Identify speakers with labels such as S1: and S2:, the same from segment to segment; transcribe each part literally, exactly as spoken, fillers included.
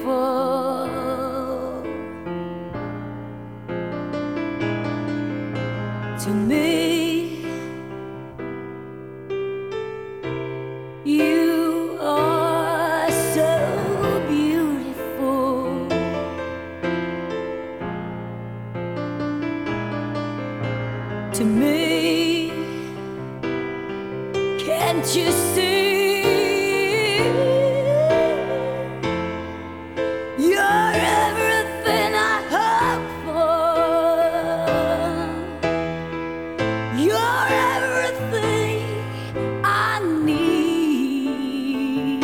S1: to me. You are so beautiful to me. Can't you see? You're everything I hope for. You're everything I need.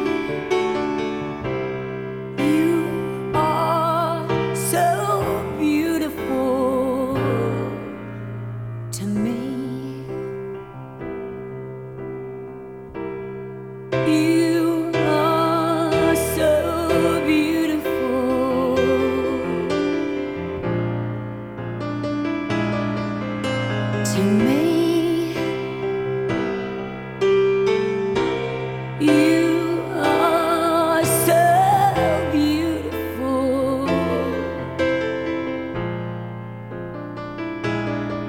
S1: You are so beautiful to me. You are so beautiful to me. You are so beautiful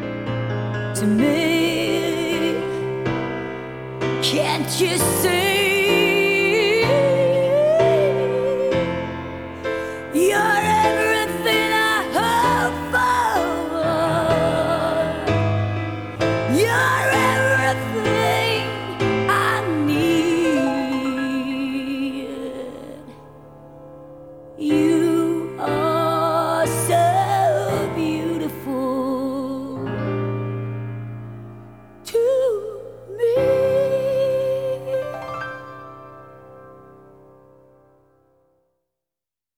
S1: to me. Can't you see?